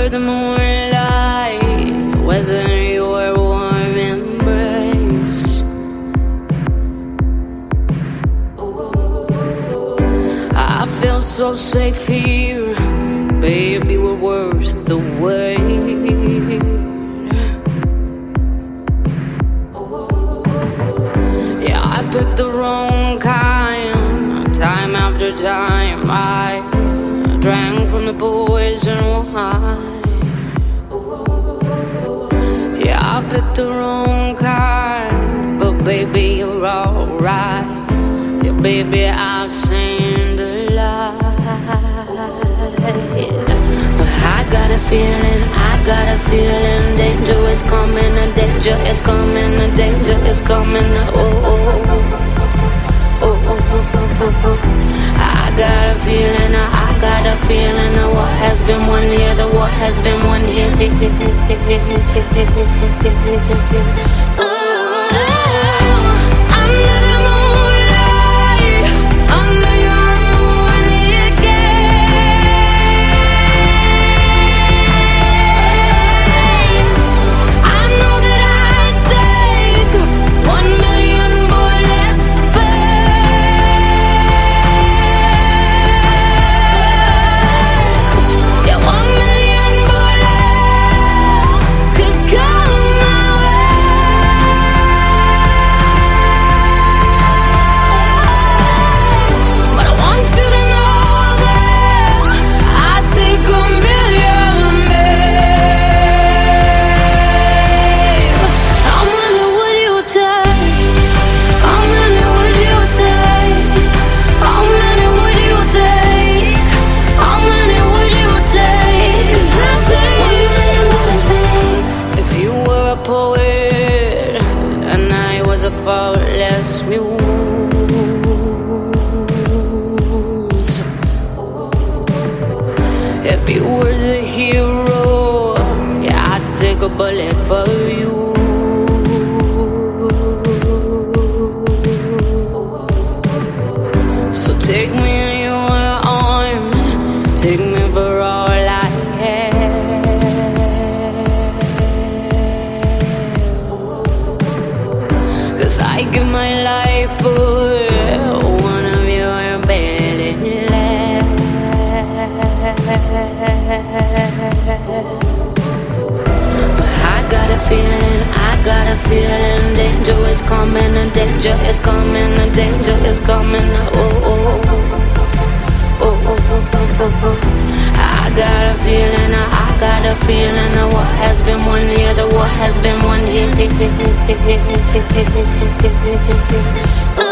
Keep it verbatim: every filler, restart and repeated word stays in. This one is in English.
under the moonlight, within your warm embrace. I feel so safe here, baby, we're worth the wait. Yeah, I picked the wrong kind, time after time. I drank from the poison wine. Yeah, I picked the wrong kind, but baby, you're alright. Yeah, baby, I've seen the light. I got a feeling, I got a feeling, danger is coming, the danger is coming, the danger is coming. Oh, oh, oh, oh, oh, oh, oh. I got a feeling, I got a feeling, the war has been won here, the war has been won here. Oh. Faultless muse. If you were the hero, yeah, I'd take a bullet for you. So take me in your arms, take me for all I have. I give my life for one of your belly laughs. But I got a feeling, I got a feeling, danger is coming, the danger is coming, the danger is coming. Oh, oh, oh, oh, oh, oh, oh. I got a feeling, I got a feeling, the war has been won here, the war has been won here.